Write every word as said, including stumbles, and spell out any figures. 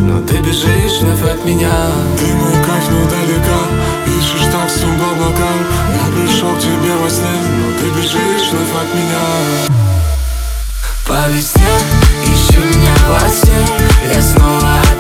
но ты бежишь вновь от меня. Ты мой кайф, но далеко, ищешь таксу по облакам. Я пришел к тебе во сне, но ты бежишь вновь от меня. По весне ищу меня во сне, я снова